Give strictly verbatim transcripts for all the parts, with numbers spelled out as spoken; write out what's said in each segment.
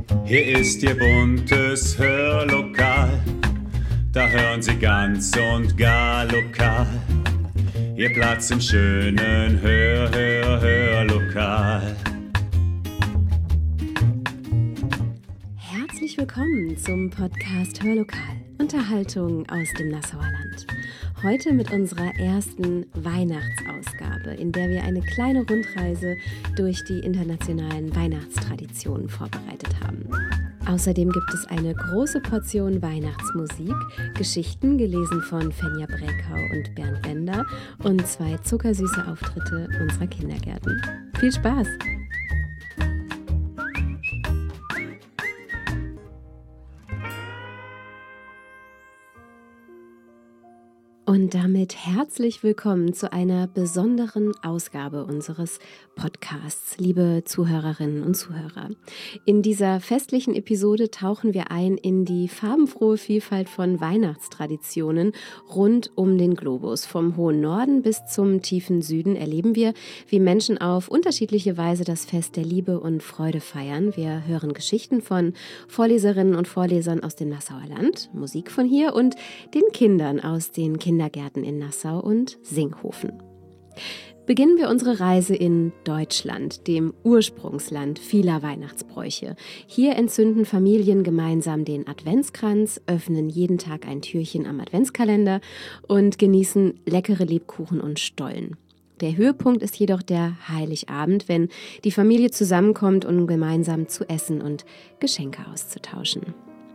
Hier ist Ihr buntes Hörlokal, da hören Sie ganz und gar lokal. Ihr Platz im schönen Hör, Hör, Hörlokal. Herzlich willkommen zum Podcast Hörlokal, Unterhaltung aus dem Nassauer Land. Heute mit unserer ersten Weihnachtsausgabe, in der wir eine kleine Rundreise durch die internationalen Weihnachtstraditionen vorbereitet haben. Außerdem gibt es eine große Portion Weihnachtsmusik, Geschichten gelesen von Fenja Bräkau und Bernd Bender und zwei zuckersüße Auftritte unserer Kindergärten. Viel Spaß! Und damit herzlich willkommen zu einer besonderen Ausgabe unseres Podcasts, liebe Zuhörerinnen und Zuhörer. In dieser festlichen Episode tauchen wir ein in die farbenfrohe Vielfalt von Weihnachtstraditionen rund um den Globus. Vom hohen Norden bis zum tiefen Süden erleben wir, wie Menschen auf unterschiedliche Weise das Fest der Liebe und Freude feiern. Wir hören Geschichten von Vorleserinnen und Vorlesern aus dem Nassauer Land, Musik von hier und den Kindern aus den Kindergärten. Kindergärten in Nassau und Singhofen. Beginnen wir unsere Reise in Deutschland, dem Ursprungsland vieler Weihnachtsbräuche. Hier entzünden Familien gemeinsam den Adventskranz, öffnen jeden Tag ein Türchen am Adventskalender und genießen leckere Lebkuchen und Stollen. Der Höhepunkt ist jedoch der Heiligabend, wenn die Familie zusammenkommt, um gemeinsam zu essen und Geschenke auszutauschen.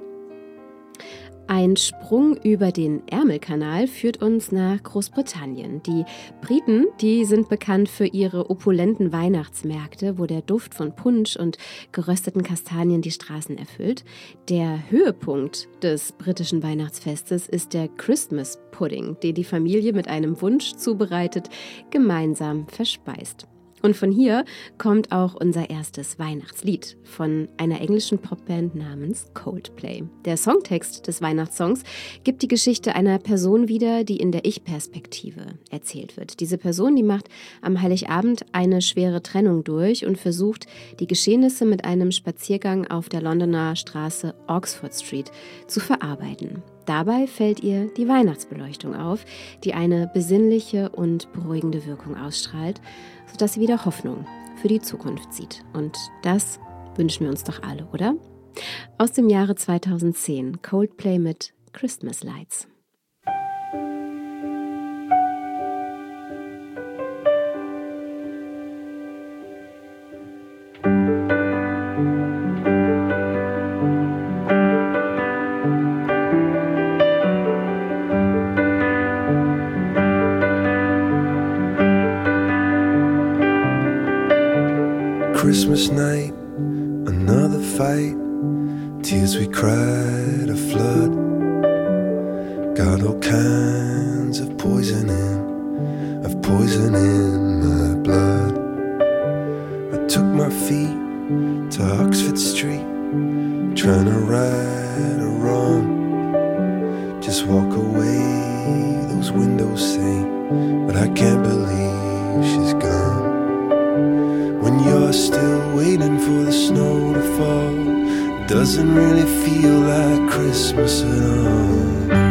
Ein Sprung über den Ärmelkanal führt uns nach Großbritannien. Die Briten, die sind bekannt für ihre opulenten Weihnachtsmärkte, wo der Duft von Punsch und gerösteten Kastanien die Straßen erfüllt. Der Höhepunkt des britischen Weihnachtsfestes ist der Christmas Pudding, den die Familie mit einem Wunsch zubereitet, gemeinsam verspeist. Und von hier kommt auch unser erstes Weihnachtslied von einer englischen Popband namens Coldplay. Der Songtext des Weihnachtssongs gibt die Geschichte einer Person wieder, die in der Ich-Perspektive erzählt wird. Diese Person, die macht am Heiligabend eine schwere Trennung durch und versucht, die Geschehnisse mit einem Spaziergang auf der Londoner Straße Oxford Street zu verarbeiten. Dabei fällt ihr die Weihnachtsbeleuchtung auf, die eine besinnliche und beruhigende Wirkung ausstrahlt, sodass sie wieder Hoffnung für die Zukunft sieht. Und das wünschen wir uns doch alle, oder? Aus dem Jahre zweitausendzehn, Coldplay mit Christmas Lights. Christmas night, another fight, tears we cried a flood. Got all kinds of poison in, of poison in my blood. I took my feet to Oxford Street, trying to right a wrong. Just walk away, those windows say, but I can't believe she's gone. When you're still waiting for the snow to fall, it doesn't really feel like Christmas at all.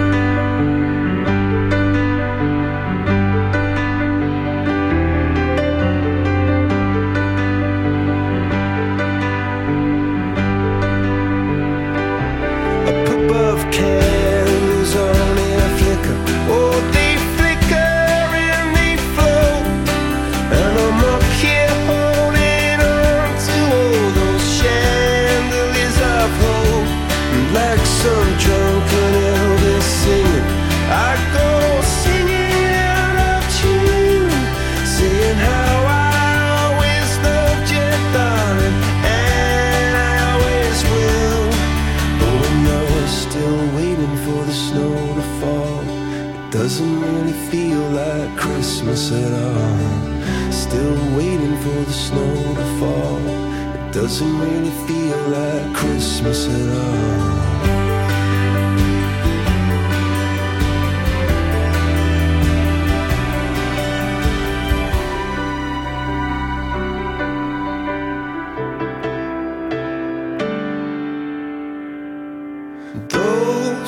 Doesn't really feel like Christmas at all. Still waiting for the snow to fall. It doesn't really feel like Christmas at all.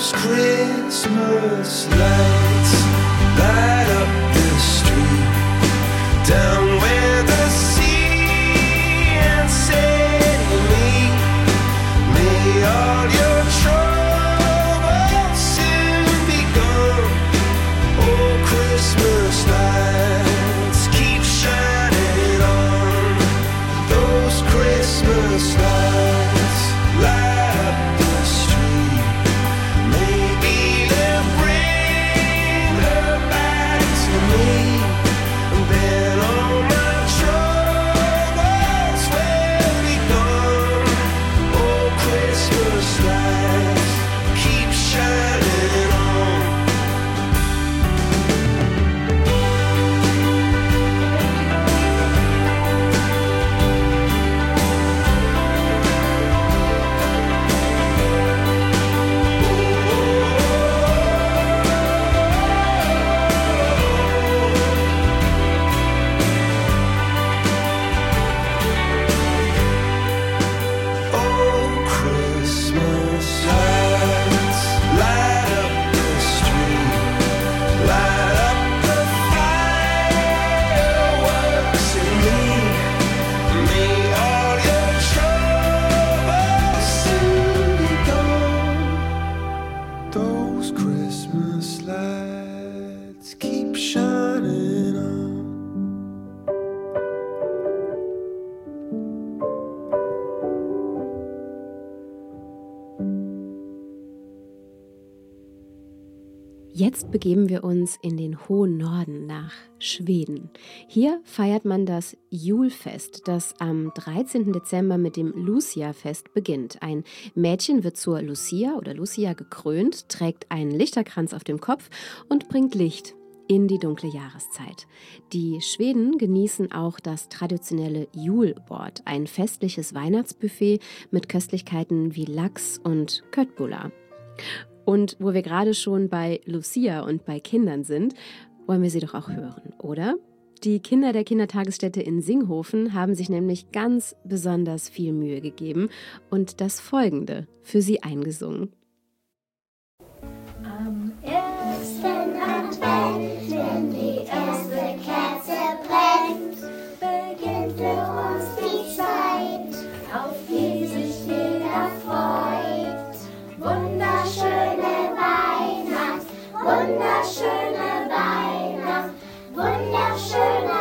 Those Christmas lights light up the street down where the sea and city meet. May all your troubles soon be gone. Oh, Christmas lights keep shining on. Those Christmas lights light up the street. Maybe they'll bring her back to me. And then all my troubles will be gone. Oh, Christmas lights keep shining on. Oh, Christmas lights light up the street, light up the fireworks in me. May all your troubles soon be gone. Those Christmas lights keep shining on. Jetzt begeben wir uns in den hohen Norden nach Schweden. Hier feiert man das Julfest, das am dreizehnten Dezember mit dem Lucia-Fest beginnt. Ein Mädchen wird zur Lucia oder Lucia gekrönt, trägt einen Lichterkranz auf dem Kopf und bringt Licht in die dunkle Jahreszeit. Die Schweden genießen auch das traditionelle Julbord, ein festliches Weihnachtsbuffet mit Köstlichkeiten wie Lachs und Köttbullar. Und wo wir gerade schon bei Lucia und bei Kindern sind, wollen wir sie doch auch hören, oder? Die Kinder der Kindertagesstätte in Singhofen haben sich nämlich ganz besonders viel Mühe gegeben und das Folgende für sie eingesungen. Am ersten Advent, wenn die erste Kerze brennt, beginnt für uns die Zeit, auf die sich jeder freut. Wunderschöne Weihnacht, wunderschöne Weihnacht, wunderschöne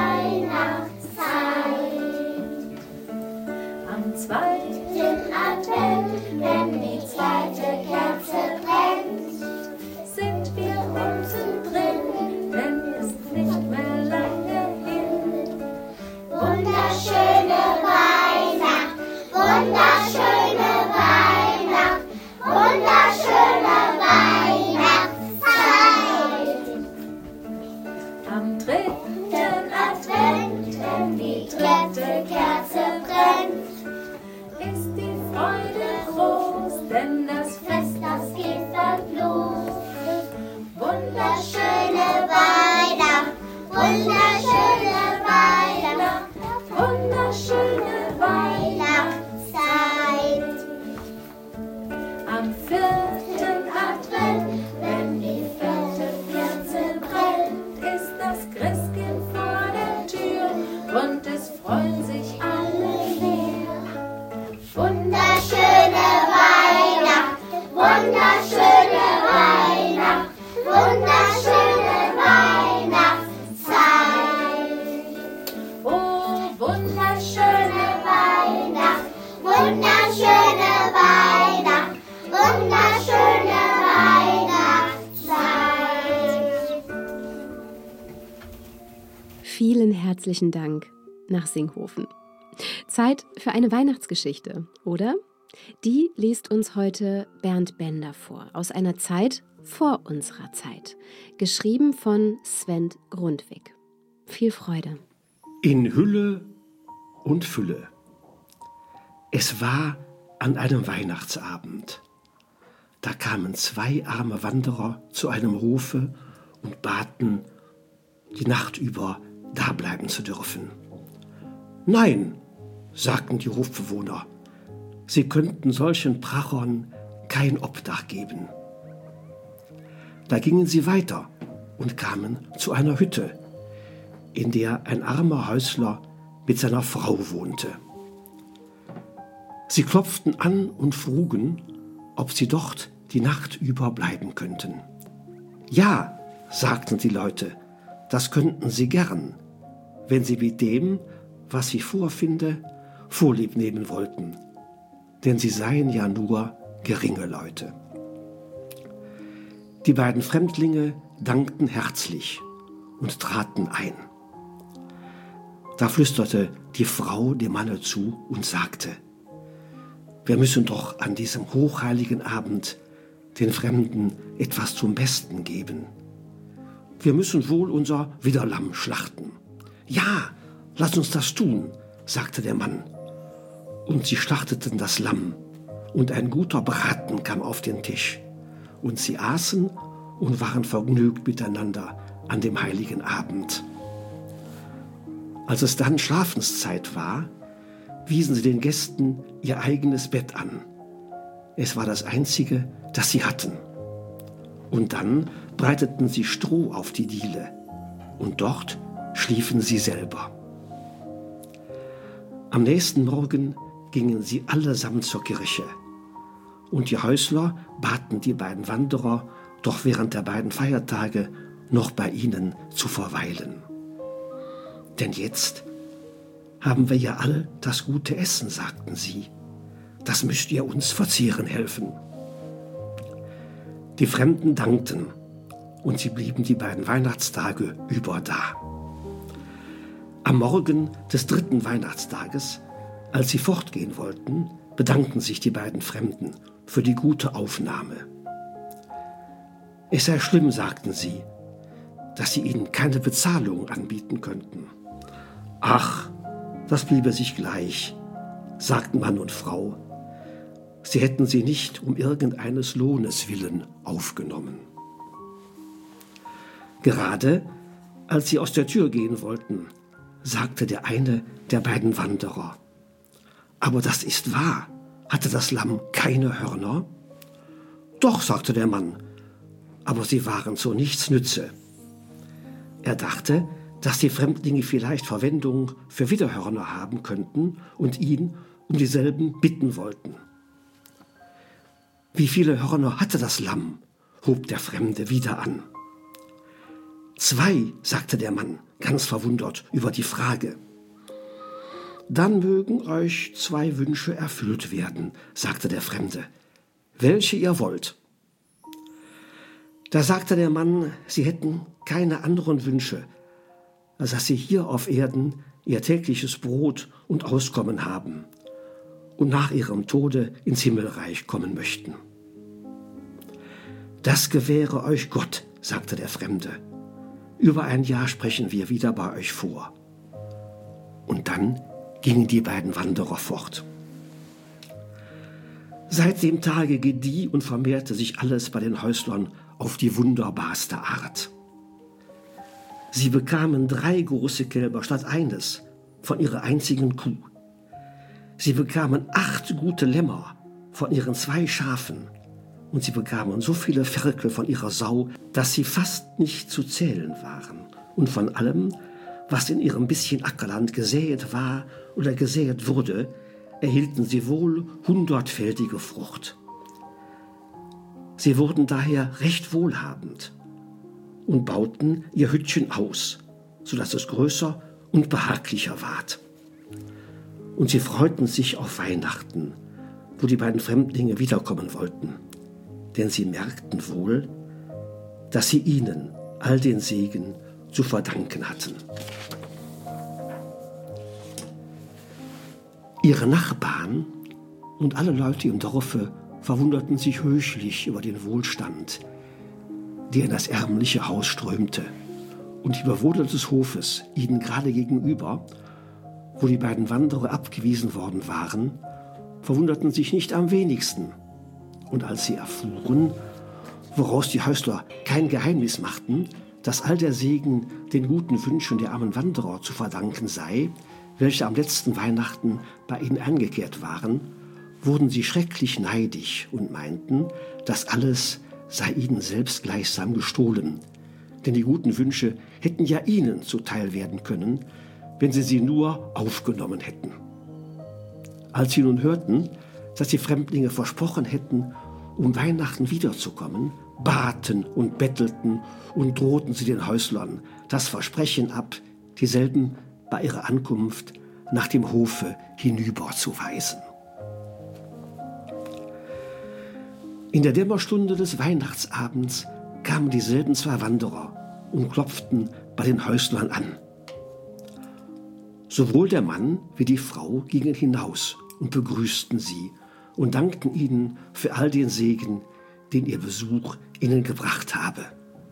Weihnachtszeit. Am zweiten Advent, wenn die zweite Kerze brennt, sind wir unten drin, denn ist nicht mehr lange hin. Wunderschöne Weihnacht, wunderschöne Weihnacht, wunderschöne Weihnachtszeit. Am dritten Advent, wenn die dritte Kerze brennt, ist die Freude groß, denn das Fest, das geht bald los. Wunderschöne Weihnacht, wunderschöne Weihnacht, wunderschöne Weihnachtszeit. Am vierten Advent, wenn die vierte Kerze brennt, ist das Christkind vor der Tür und es freuen sich alle sehr. Wunderschöne Weihnacht, wunderschöne Weihnacht, wunderschöne Weihnachtszeit. Oh, wunderschöne Weihnacht, wunderschöne Weihnacht, wunderschöne Weihnachtszeit. Vielen herzlichen Dank nach Singhofen. Zeit für eine Weihnachtsgeschichte, oder? Die liest uns heute Bernd Bender vor, aus einer Zeit vor unserer Zeit, geschrieben von Sven Grundtvig. Viel Freude. In Hülle und Fülle. Es war an einem Weihnachtsabend. Da kamen zwei arme Wanderer zu einem Hofe und baten, die Nacht über dableiben zu dürfen. Nein, sagten die Hofbewohner, sie könnten solchen Prachern kein Obdach geben. Da gingen sie weiter und kamen zu einer Hütte, in der ein armer Häusler mit seiner Frau wohnte. Sie klopften an und frugen, ob sie dort die Nacht über bleiben könnten. Ja, sagten die Leute, das könnten sie gern, wenn sie mit dem, was sie vorfinde, Vorlieb nehmen wollten, denn sie seien ja nur geringe Leute. Die beiden Fremdlinge dankten herzlich und traten ein. Da flüsterte die Frau dem Manne zu und sagte: Wir müssen doch an diesem hochheiligen Abend den Fremden etwas zum Besten geben. Wir müssen wohl unser Widderlamm schlachten. Ja, lass uns das tun, sagte der Mann. Und sie schlachteten das Lamm, und ein guter Braten kam auf den Tisch. Und sie aßen und waren vergnügt miteinander an dem heiligen Abend. Als es dann Schlafenszeit war, wiesen sie den Gästen ihr eigenes Bett an. Es war das einzige, das sie hatten. Und dann breiteten sie Stroh auf die Diele, und dort schliefen sie selber. Am nächsten Morgen gingen sie allesamt zur Kirche, und die Häusler baten die beiden Wanderer, doch während der beiden Feiertage noch bei ihnen zu verweilen. Denn jetzt haben wir ja all das gute Essen, sagten sie. Das müsst ihr uns verzehren helfen. Die Fremden dankten, und sie blieben die beiden Weihnachtstage über da. Am Morgen des dritten Weihnachtstages, als sie fortgehen wollten, bedankten sich die beiden Fremden für die gute Aufnahme. Es sei schlimm, sagten sie, dass sie ihnen keine Bezahlung anbieten könnten. Ach, das bliebe sich gleich, sagten Mann und Frau. Sie hätten sie nicht um irgendeines Lohnes willen aufgenommen. Gerade als sie aus der Tür gehen wollten, sagte der eine der beiden Wanderer: Aber das ist wahr, hatte das Lamm keine Hörner? Doch, sagte der Mann, aber sie waren zu nichts Nütze. Er dachte, dass die Fremdlinge vielleicht Verwendung für Widderhörner haben könnten und ihn um dieselben bitten wollten. Wie viele Hörner hatte das Lamm? Hob der Fremde wieder an. Zwei, sagte der Mann, ganz verwundert über die Frage. Dann mögen euch zwei Wünsche erfüllt werden, sagte der Fremde. Welche ihr wollt. Da sagte der Mann, sie hätten keine anderen Wünsche, als dass sie hier auf Erden ihr tägliches Brot und Auskommen haben und nach ihrem Tode ins Himmelreich kommen möchten. Das gewähre euch Gott, sagte der Fremde. Über ein Jahr sprechen wir wieder bei euch vor. Und dann gingen die beiden Wanderer fort. Seit dem Tage gedieh und vermehrte sich alles bei den Häuslern auf die wunderbarste Art. Sie bekamen drei große Kälber statt eines von ihrer einzigen Kuh. Sie bekamen acht gute Lämmer von ihren zwei Schafen, und sie bekamen so viele Ferkel von ihrer Sau, dass sie fast nicht zu zählen waren. Und von allem, was in ihrem bisschen Ackerland gesäet war oder gesäet wurde, erhielten sie wohl hundertfältige Frucht. Sie wurden daher recht wohlhabend und bauten ihr Hüttchen aus, so dass es größer und behaglicher ward. Und sie freuten sich auf Weihnachten, wo die beiden Fremdlinge wiederkommen wollten, denn sie merkten wohl, dass sie ihnen all den Segen zu verdanken hatten. Ihre Nachbarn und alle Leute im Dorfe verwunderten sich höchlich über den Wohlstand, der in das ärmliche Haus strömte, und die Bewohner des Hofes ihnen gerade gegenüber, wo die beiden Wanderer abgewiesen worden waren, verwunderten sich nicht am wenigsten. Und als sie erfuhren, woraus die Häusler kein Geheimnis machten, dass all der Segen den guten Wünschen der armen Wanderer zu verdanken sei, welche am letzten Weihnachten bei ihnen eingekehrt waren, wurden sie schrecklich neidisch und meinten, das alles sei ihnen selbst gleichsam gestohlen, denn die guten Wünsche hätten ja ihnen zuteil werden können, wenn sie sie nur aufgenommen hätten. Als sie nun hörten, dass die Fremdlinge versprochen hätten, um Weihnachten wiederzukommen, baten und bettelten und drohten sie den Häuslern das Versprechen ab, dieselben bei ihrer Ankunft nach dem Hofe hinüberzuweisen. In der Dämmerstunde des Weihnachtsabends kamen dieselben zwei Wanderer und klopften bei den Häuslern an. Sowohl der Mann wie die Frau gingen hinaus und begrüßten sie und dankten ihnen für all den Segen, den ihr Besuch ihnen gebracht habe.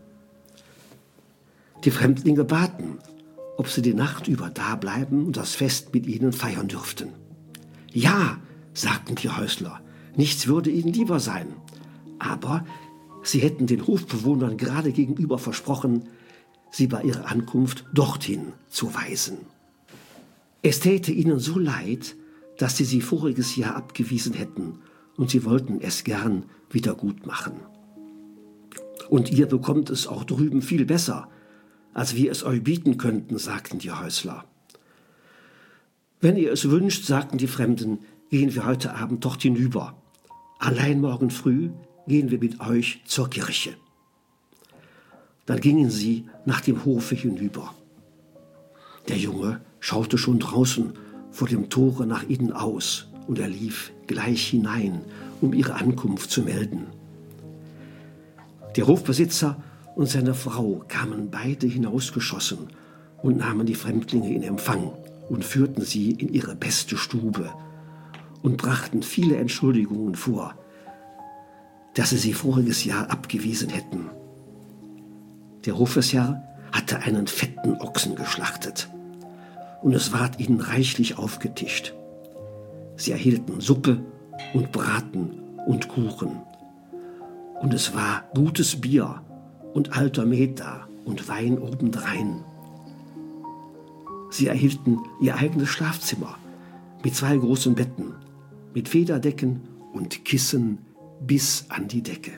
Die Fremdlinge baten, ob sie die Nacht über dableiben und das Fest mit ihnen feiern dürften. Ja, sagten die Häusler, nichts würde ihnen lieber sein. Aber sie hätten den Hofbewohnern gerade gegenüber versprochen, sie bei ihrer Ankunft dorthin zu weisen. Es täte ihnen so leid, dass sie sie voriges Jahr abgewiesen hätten, und sie wollten es gern wieder gut machen. Und ihr bekommt es auch drüben viel besser, als wir es euch bieten könnten, sagten die Häusler. Wenn ihr es wünscht, sagten die Fremden, gehen wir heute Abend dort hinüber. Allein morgen früh gehen wir mit euch zur Kirche. Dann gingen sie nach dem Hofe hinüber. Der Junge schaute schon draußen vor dem Tore nach ihnen aus, und er lief gleich hinein, um ihre Ankunft zu melden. Der Hofbesitzer und seine Frau kamen beide hinausgeschossen und nahmen die Fremdlinge in Empfang und führten sie in ihre beste Stube und brachten viele Entschuldigungen vor, dass sie sie voriges Jahr abgewiesen hätten. Der Hofesherr hatte einen fetten Ochsen geschlachtet, und es ward ihnen reichlich aufgetischt. Sie erhielten Suppe und Braten und Kuchen, und es war gutes Bier und alter Met da und Wein obendrein. Sie erhielten ihr eigenes Schlafzimmer mit zwei großen Betten, mit Federdecken und Kissen bis an die Decke.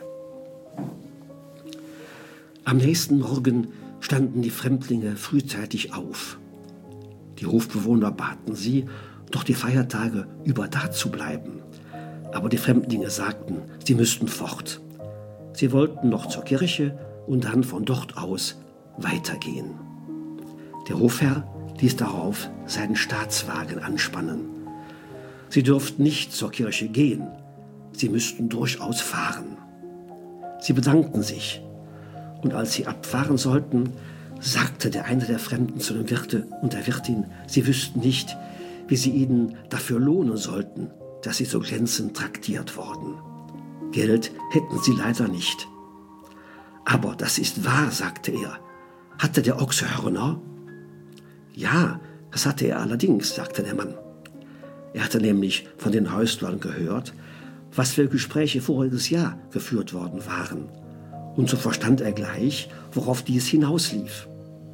Am nächsten Morgen standen die Fremdlinge frühzeitig auf. Die Hofbewohner baten sie, doch die Feiertage über da zu bleiben. Aber die Fremdlinge sagten, sie müssten fort. Sie wollten noch zur Kirche und dann von dort aus weitergehen. Der Hofherr ließ darauf seinen Staatswagen anspannen. Sie dürften nicht zur Kirche gehen, sie müssten durchaus fahren. Sie bedankten sich, und als sie abfahren sollten, sagte der eine der Fremden zu dem Wirte und der Wirtin, sie wüssten nicht, wie sie ihnen dafür lohnen sollten, dass sie so glänzend traktiert worden. Geld hätten sie leider nicht. Aber das ist wahr, sagte er. Hatte der Ochse Hörner? Ja, das hatte er allerdings, sagte der Mann. Er hatte nämlich von den Häuslern gehört, was für Gespräche voriges Jahr geführt worden waren. Und so verstand er gleich, worauf dies hinauslief.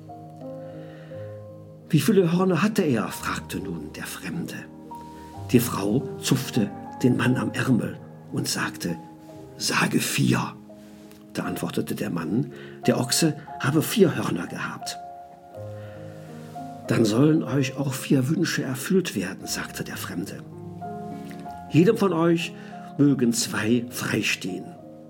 Wie viele Hörner hatte er? Fragte nun der Fremde. Die Frau zupfte den Mann am Ärmel und sagte, sage vier. Da antwortete der Mann, der Ochse habe vier Hörner gehabt. Dann sollen euch auch vier Wünsche erfüllt werden, sagte der Fremde. Jedem von euch mögen zwei freistehen.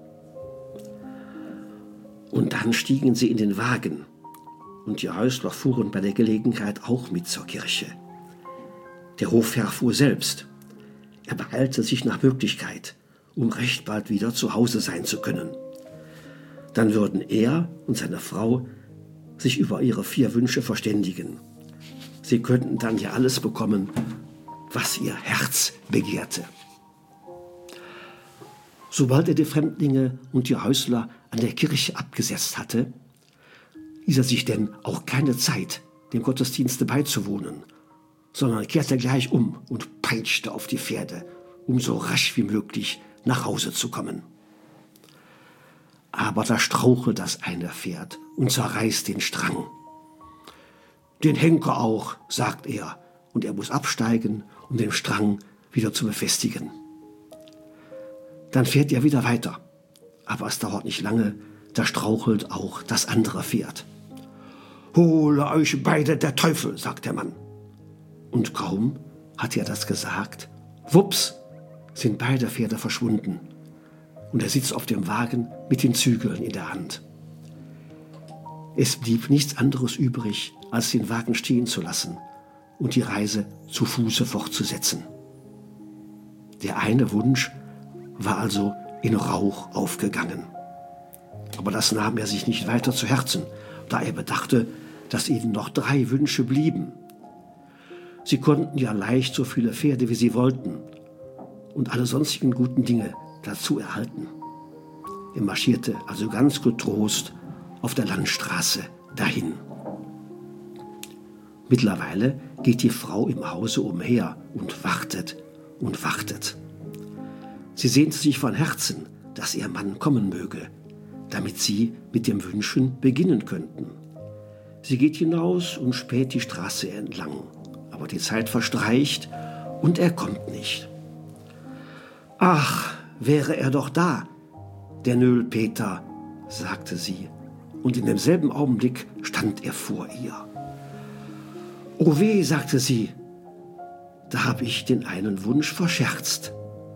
Und dann stiegen sie in den Wagen, und die Häusler fuhren bei der Gelegenheit auch mit zur Kirche. Der Hofherr fuhr selbst. Er beeilte sich nach Möglichkeit, um recht bald wieder zu Hause sein zu können. Dann würden er und seine Frau sich über ihre vier Wünsche verständigen. Sie könnten dann ja alles bekommen, was ihr Herz begehrte. Sobald er die Fremdlinge und die Häusler an der Kirche abgesetzt hatte, ließ er sich denn auch keine Zeit, dem Gottesdienste beizuwohnen, sondern kehrte gleich um und peitschte auf die Pferde, um so rasch wie möglich nach Hause zu kommen. Aber da strauchelt das eine Pferd und zerreißt den Strang. Den Henker auch, sagt er, und er muss absteigen, um den Strang wieder zu befestigen. Dann fährt er wieder weiter, Aber es dauert nicht lange, da strauchelt auch das andere Pferd. »Hole euch beide der Teufel«, sagt der Mann. Und kaum hat er das gesagt, wups, sind beide Pferde verschwunden. Und er sitzt auf dem Wagen mit den Zügeln in der Hand. Es blieb nichts anderes übrig, als den Wagen stehen zu lassen und die Reise zu Fuße fortzusetzen. Der eine Wunsch war also in Rauch aufgegangen. Aber das nahm er sich nicht weiter zu Herzen, da er bedachte, dass ihnen noch drei Wünsche blieben. Sie konnten ja leicht so viele Pferde, wie sie wollten, und alle sonstigen guten Dinge dazu erhalten. Er marschierte also ganz getrost auf der Landstraße dahin. Mittlerweile geht die Frau im Hause umher und wartet und wartet. Sie sehnte sich von Herzen, dass ihr Mann kommen möge, damit sie mit dem Wünschen beginnen könnten. Sie geht hinaus und späht die Straße entlang, aber die Zeit verstreicht und er kommt nicht. »Ach, wäre er doch da, der Nöhlpeter«, sagte sie, und in demselben Augenblick stand er vor ihr. »Oh weh«, sagte sie, »da habe ich den einen Wunsch verscherzt.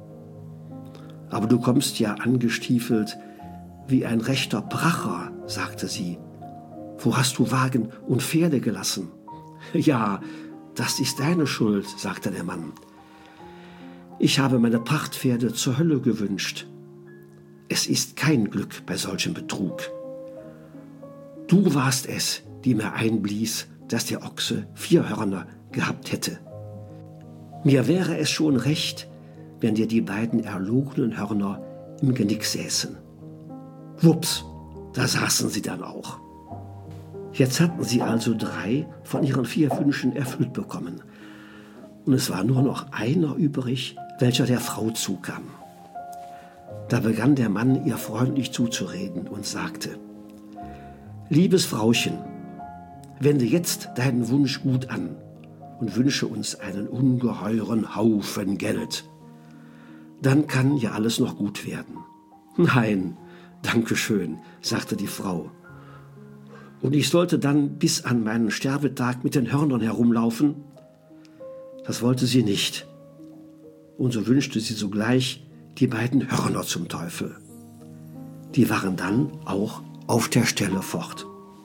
Aber du kommst ja angestiefelt wie ein rechter Pracher«, sagte sie. »Wo hast du Wagen und Pferde gelassen?« »Ja, das ist deine Schuld«, sagte der Mann. »Ich habe meine Prachtpferde zur Hölle gewünscht. Es ist kein Glück bei solchem Betrug. Du warst es, die mir einblies, dass der Ochse vier Hörner gehabt hätte. Mir wäre es schon recht, wenn dir die beiden erlogenen Hörner im Genick säßen. Wups, da saßen sie dann auch. Jetzt hatten sie also drei von ihren vier Wünschen erfüllt bekommen. Und es war nur noch einer übrig, welcher der Frau zukam. Da begann der Mann ihr freundlich zuzureden und sagte: »Liebes Frauchen, wende jetzt deinen Wunsch gut an und wünsche uns einen ungeheuren Haufen Geld. Dann kann ja alles noch gut werden.« »Nein, danke schön«, sagte die Frau. »Und ich sollte dann bis an meinen Sterbetag mit den Hörnern herumlaufen?« Das wollte sie nicht. Und so wünschte sie sogleich die beiden Hörner zum Teufel. Die waren dann auch auf der Stelle fort.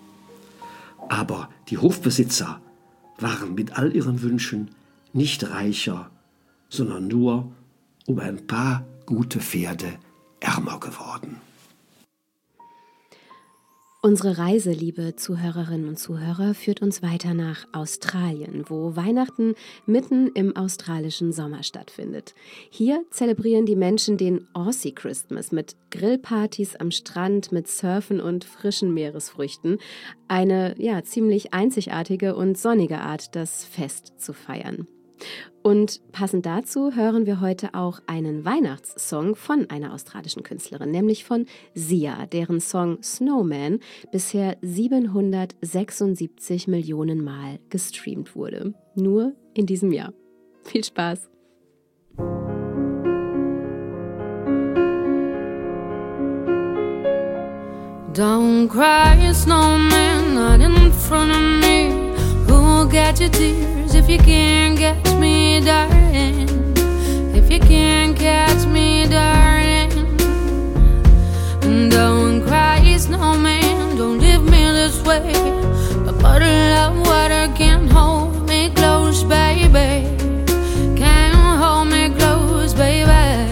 Aber die Hofbesitzer waren mit all ihren Wünschen nicht reicher, sondern nur um ein paar gute Pferde ärmer geworden. Unsere Reise, liebe Zuhörerinnen und Zuhörer, führt uns weiter nach Australien, wo Weihnachten mitten im australischen Sommer stattfindet. Hier zelebrieren die Menschen den Aussie Christmas mit Grillpartys am Strand, mit Surfen und frischen Meeresfrüchten. Eine ja, ziemlich einzigartige und sonnige Art, das Fest zu feiern. Und passend dazu hören wir heute auch einen Weihnachtssong von einer australischen Künstlerin, nämlich von Sia, deren Song Snowman bisher siebenhundertsechsundsiebzig Millionen Mal gestreamt wurde. Nur in diesem Jahr. Viel Spaß! Don't cry, snowman, not in front of me. Who'll get your tears if you can't catch me, darling? If you can't catch me, darling. Don't cry, snowman, don't leave me this way. A bottle of water can't hold me close, baby. Can't hold me close, baby.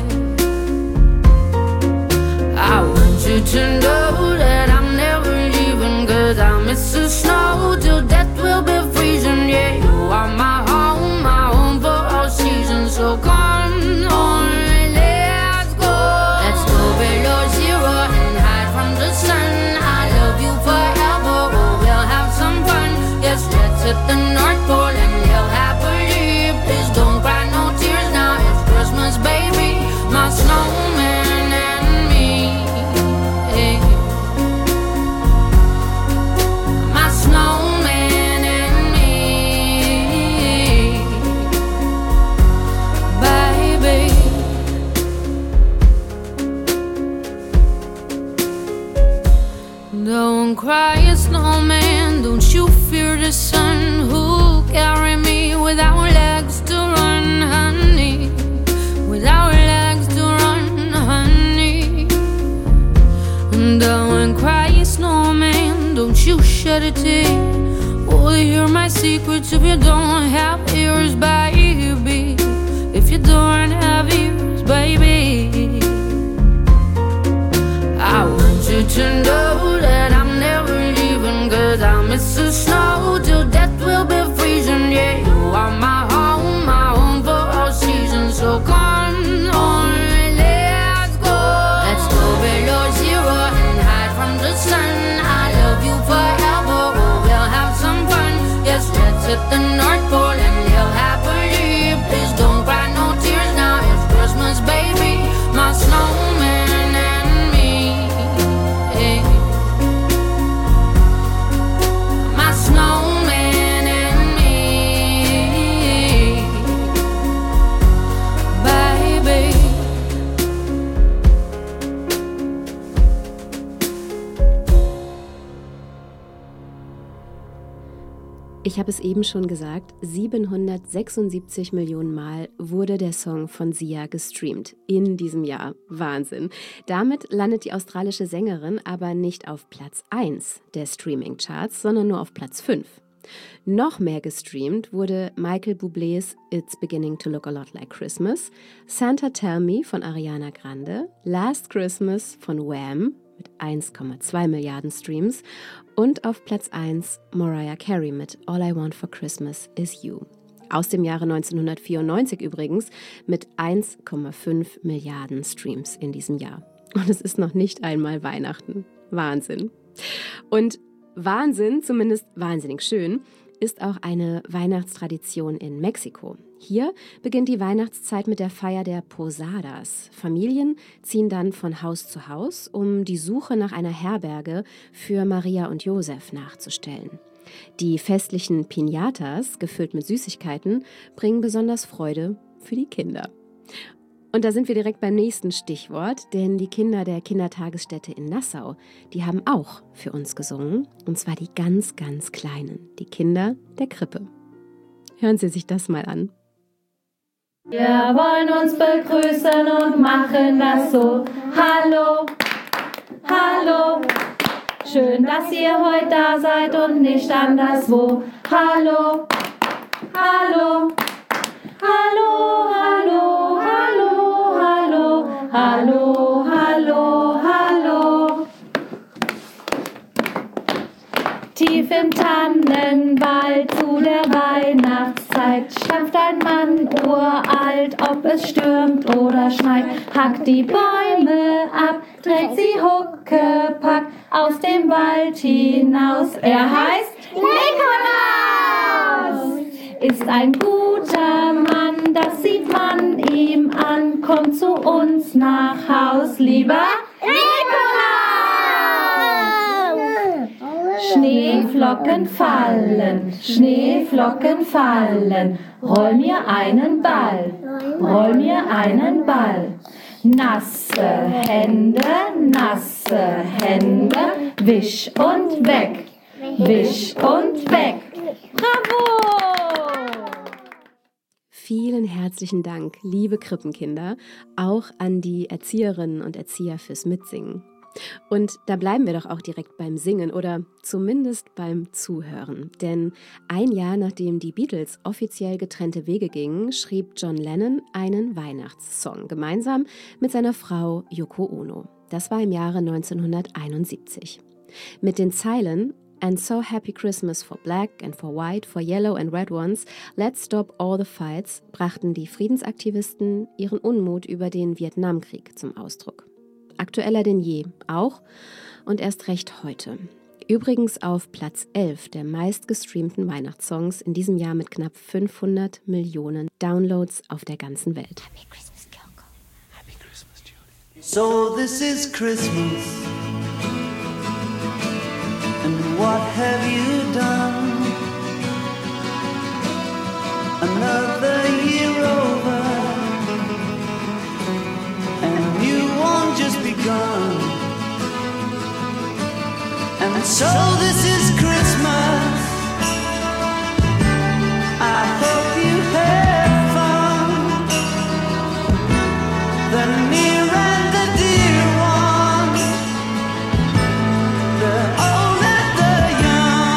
I want you to know that I'm never leaving, 'cause I miss the snow till death will be freezing. Yeah, you are my home, my home for all seasons. So come on, let's go. Let's go below zero and hide from the sun. I love you forever, oh, we'll have some fun. Yes, let's hit the North Pole and live happily. Please don't cry no tears now, it's Christmas, baby. My snowman and me, hey. My snowman and me, baby. shed a tear. Will you hear my secrets if you don't have ears, baby? If you don't have ears, baby. I want you to know that I'm never leaving, 'cause I miss the snow till death will be freezing. Yeah, you are my home, my home for all seasons. So come on, let's go. Let's go below zero and hide from the sun. I love you forever, oh, we'll have some fun. Yes, let's hit the North Pole and live happily. Please don't cry no tears now, it's Christmas, baby. My snowman and me, eh. My snowman and me, baby. Ich habe es eben schon gesagt, siebenhundertsechsundsiebzig Millionen Mal wurde der Song von Sia gestreamt in diesem Jahr. Wahnsinn. Damit landet die australische Sängerin aber nicht auf Platz eins der Streaming-Charts, sondern nur auf Platz fünf. Noch mehr gestreamt wurde Michael Bublés It's Beginning to Look a Lot Like Christmas, Santa Tell Me von Ariana Grande, Last Christmas von Wham! Mit eins Komma zwei Milliarden Streams und auf Platz eins Mariah Carey mit All I Want for Christmas is You. Aus dem Jahre neunzehnhundertvierundneunzig übrigens mit eins Komma fünf Milliarden Streams in diesem Jahr. Und es ist noch nicht einmal Weihnachten. Wahnsinn. Und Wahnsinn, zumindest wahnsinnig schön, ist auch eine Weihnachtstradition in Mexiko. Hier beginnt die Weihnachtszeit mit der Feier der Posadas. Familien ziehen dann von Haus zu Haus, um die Suche nach einer Herberge für Maria und Josef nachzustellen. Die festlichen Piñatas, gefüllt mit Süßigkeiten, bringen besonders Freude für die Kinder. Und da sind wir direkt beim nächsten Stichwort, denn die Kinder der Kindertagesstätte in Nassau, die haben auch für uns gesungen, und zwar die ganz, ganz Kleinen, die Kinder der Krippe. Hören Sie sich das mal an. Wir wollen uns begrüßen und machen das so. Hallo, hallo, schön, dass ihr heute da seid und nicht anderswo. Hallo, hallo, hallo, hallo, hallo, hallo, hallo, hallo, hallo. Tief im Tannenwald zu der Weihnachtszeit stampft ein Mann uralt, ob es stürmt oder schneit, hackt die Bäume ab, trägt sie Huckepack aus dem Wald hinaus. Er heißt Nikolaus, ist ein guter Mann, das sieht man ihm an, kommt zu uns nach Haus, lieber Nikolaus. Schneeflocken fallen, Schneeflocken fallen, roll mir einen Ball, roll mir einen Ball. Nasse Hände, nasse Hände, wisch und weg, wisch und weg. Bravo! Vielen herzlichen Dank, liebe Krippenkinder, auch an die Erzieherinnen und Erzieher fürs Mitsingen. Und da bleiben wir doch auch direkt beim Singen oder zumindest beim Zuhören. Denn ein Jahr nachdem die Beatles offiziell getrennte Wege gingen, schrieb John Lennon einen Weihnachtssong gemeinsam mit seiner Frau Yoko Ono. Das war im Jahre neunzehnhunderteinundsiebzig. Mit den Zeilen And so happy Christmas for black and for white, for yellow and red ones, let's stop all the fights, brachten die Friedensaktivisten ihren Unmut über den Vietnamkrieg zum Ausdruck. Aktueller denn je, auch und erst recht heute. Übrigens auf Platz elf der meistgestreamten Weihnachtssongs in diesem Jahr mit knapp fünfhundert Millionen Downloads auf der ganzen Welt. Happy Christmas, Kyoko. Happy Christmas, Judy. So this is Christmas, and what have you done? Another year over, and you won't just begun. And so this is Christmas, I hope you have fun. The near and the dear ones, the old and the young.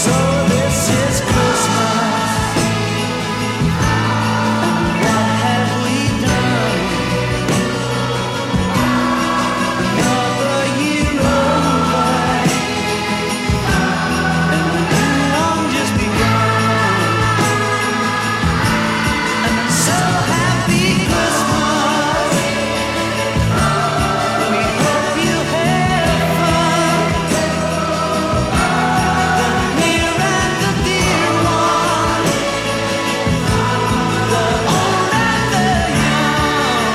So this is Christmas. What have we done? Another year over, and the new one just begun. And I'm so happy Christmas. We hope you have fun. The near and the dear one, the old and the young.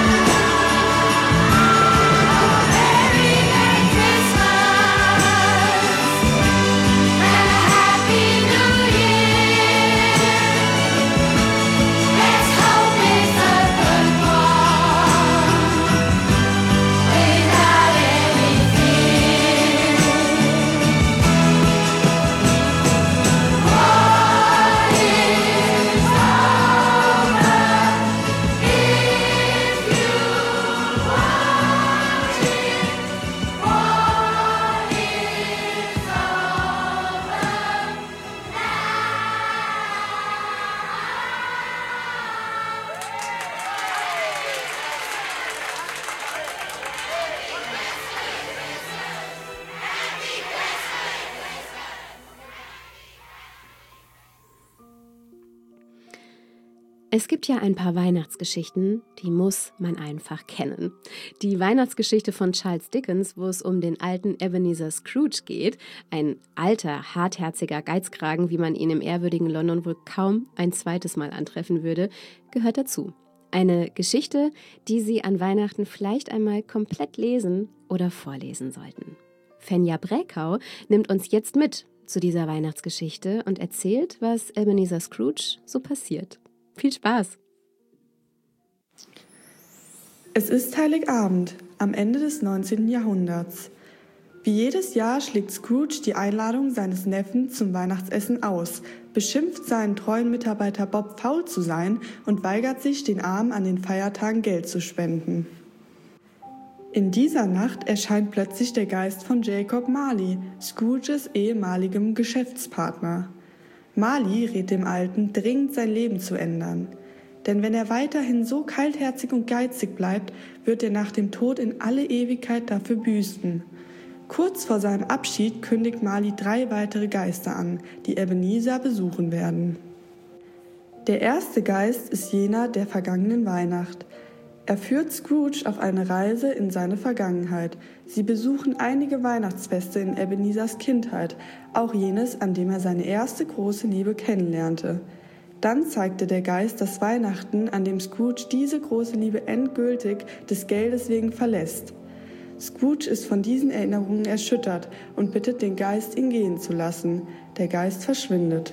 Merry Merry Christmas and a Happy New Year. Let's hope it's a good one without any fear. What is Es gibt ja ein paar Weihnachtsgeschichten, die muss man einfach kennen. Die Weihnachtsgeschichte von Charles Dickens, wo es um den alten Ebenezer Scrooge geht, ein alter, hartherziger Geizkragen, wie man ihn im ehrwürdigen London wohl kaum ein zweites Mal antreffen würde, gehört dazu. Eine Geschichte, die Sie an Weihnachten vielleicht einmal komplett lesen oder vorlesen sollten. Fenja Bräkau nimmt uns jetzt mit zu dieser Weihnachtsgeschichte und erzählt, was Ebenezer Scrooge so passiert. Viel Spaß! Es ist Heiligabend, am Ende des neunzehnten Jahrhunderts. Wie jedes Jahr schlägt Scrooge die Einladung seines Neffen zum Weihnachtsessen aus, beschimpft seinen treuen Mitarbeiter Bob faul zu sein und weigert sich, den Armen an den Feiertagen Geld zu spenden. In dieser Nacht erscheint plötzlich der Geist von Jacob Marley, Scrooges ehemaligem Geschäftspartner. Marley rät dem Alten, dringend sein Leben zu ändern. Denn wenn er weiterhin so kaltherzig und geizig bleibt, wird er nach dem Tod in alle Ewigkeit dafür büßen. Kurz vor seinem Abschied kündigt Marley drei weitere Geister an, die Ebenezer besuchen werden. Der erste Geist ist jener der vergangenen Weihnacht. Er führt Scrooge auf eine Reise in seine Vergangenheit. Sie besuchen einige Weihnachtsfeste in Ebenezers Kindheit, auch jenes, an dem er seine erste große Liebe kennenlernte. Dann zeigte der Geist das Weihnachten, an dem Scrooge diese große Liebe endgültig des Geldes wegen verlässt. Scrooge ist von diesen Erinnerungen erschüttert und bittet den Geist, ihn gehen zu lassen. Der Geist verschwindet.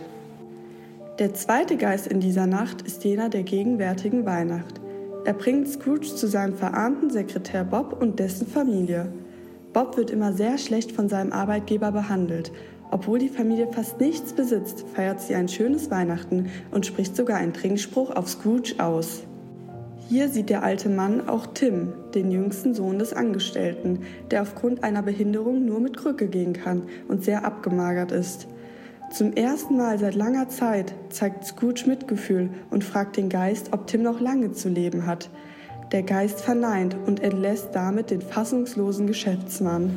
Der zweite Geist in dieser Nacht ist jener der gegenwärtigen Weihnacht. Er bringt Scrooge zu seinem verarmten Sekretär Bob und dessen Familie. Bob wird immer sehr schlecht von seinem Arbeitgeber behandelt. Obwohl die Familie fast nichts besitzt, feiert sie ein schönes Weihnachten und spricht sogar einen Trinkspruch auf Scrooge aus. Hier sieht der alte Mann auch Tim, den jüngsten Sohn des Angestellten, der aufgrund einer Behinderung nur mit Krücke gehen kann und sehr abgemagert ist. Zum ersten Mal seit langer Zeit zeigt Scrooge Mitgefühl und fragt den Geist, ob Tim noch lange zu leben hat. Der Geist verneint und entlässt damit den fassungslosen Geschäftsmann.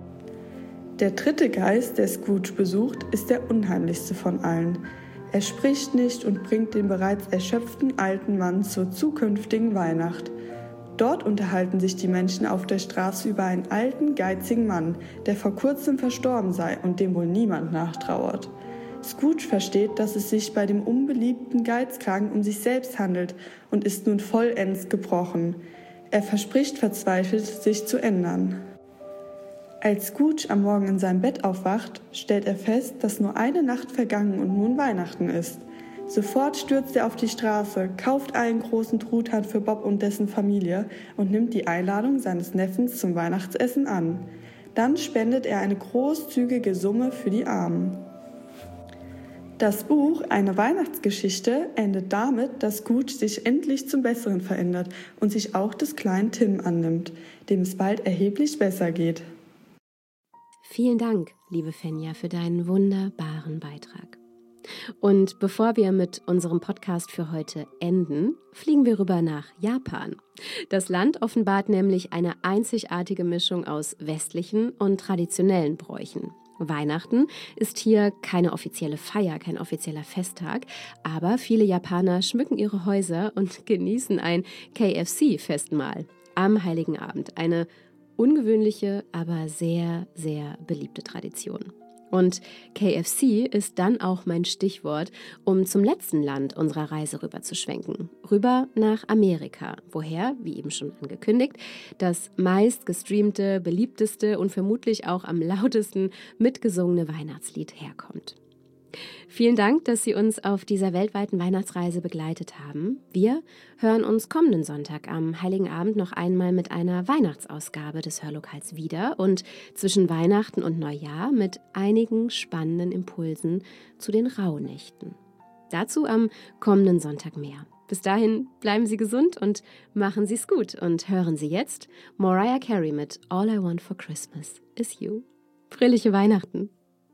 Der dritte Geist, der Scrooge besucht, ist der unheimlichste von allen. Er spricht nicht und bringt den bereits erschöpften alten Mann zur zukünftigen Weihnacht. Dort unterhalten sich die Menschen auf der Straße über einen alten, geizigen Mann, der vor kurzem verstorben sei und dem wohl niemand nachtrauert. Scrooge versteht, dass es sich bei dem unbeliebten Geizkragen um sich selbst handelt und ist nun vollends gebrochen. Er verspricht verzweifelt, sich zu ändern. Als Scrooge am Morgen in seinem Bett aufwacht, stellt er fest, dass nur eine Nacht vergangen und nun Weihnachten ist. Sofort stürzt er auf die Straße, kauft einen großen Truthahn für Bob und dessen Familie und nimmt die Einladung seines Neffens zum Weihnachtsessen an. Dann spendet er eine großzügige Summe für die Armen. Das Buch Eine Weihnachtsgeschichte endet damit, dass Scrooge sich endlich zum Besseren verändert und sich auch des kleinen Tim annimmt, dem es bald erheblich besser geht. Vielen Dank, liebe Fenja, für deinen wunderbaren Beitrag. Und bevor wir mit unserem Podcast für heute enden, fliegen wir rüber nach Japan. Das Land offenbart nämlich eine einzigartige Mischung aus westlichen und traditionellen Bräuchen. Weihnachten ist hier keine offizielle Feier, kein offizieller Festtag, aber viele Japaner schmücken ihre Häuser und genießen ein K F C-Festmahl am Heiligen Abend. Eine ungewöhnliche, aber sehr, sehr beliebte Tradition. Und K F C ist dann auch mein Stichwort, um zum letzten Land unserer Reise rüber zu schwenken. Rüber nach Amerika, woher, wie eben schon angekündigt, das meist gestreamte, beliebteste und vermutlich auch am lautesten mitgesungene Weihnachtslied herkommt. Vielen Dank, dass Sie uns auf dieser weltweiten Weihnachtsreise begleitet haben. Wir hören uns kommenden Sonntag am Heiligen Abend noch einmal mit einer Weihnachtsausgabe des Hörlokals wieder und zwischen Weihnachten und Neujahr mit einigen spannenden Impulsen zu den Rauhnächten. Dazu am kommenden Sonntag mehr. Bis dahin bleiben Sie gesund und machen Sie es gut und hören Sie jetzt Mariah Carey mit All I Want for Christmas is You. Fröhliche Weihnachten!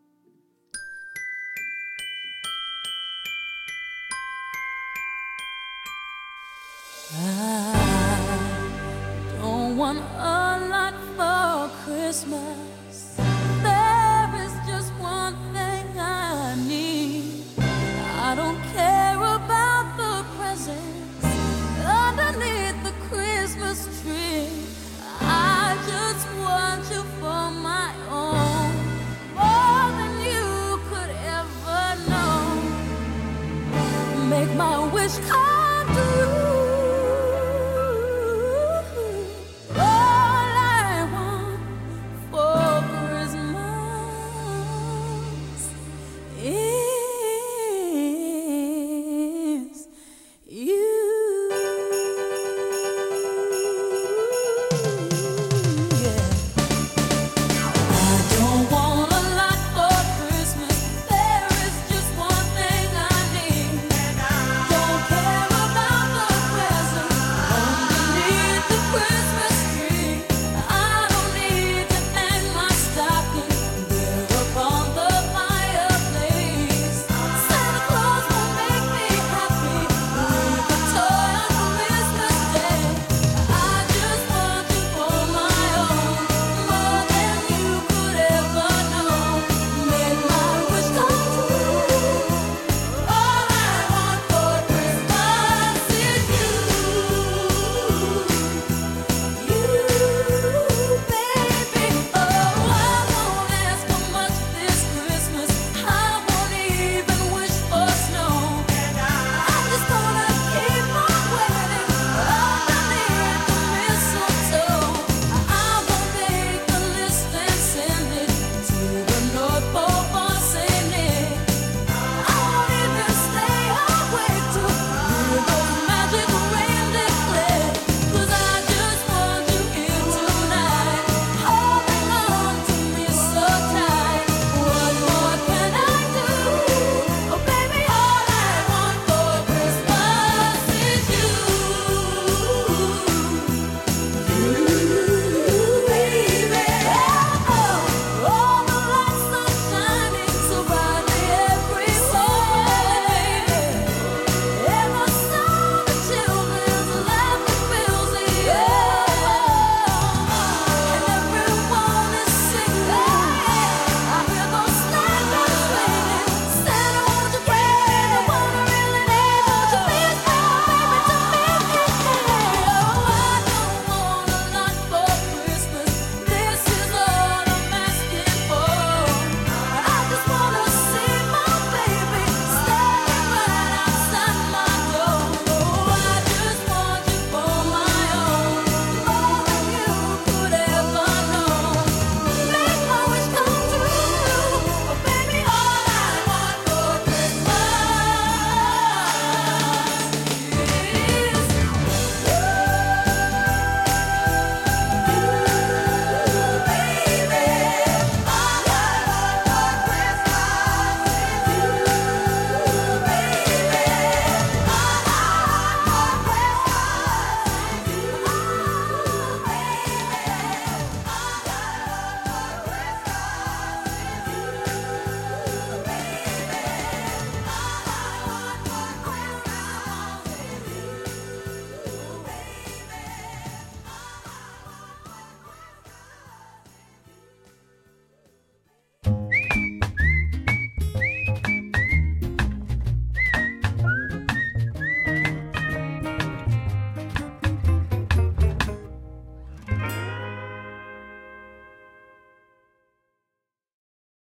I don't want a lot for Christmas. There is just one thing I need. I don't care about the presents underneath the Christmas tree. I just want you for my own, more than you could ever know. Make my wish come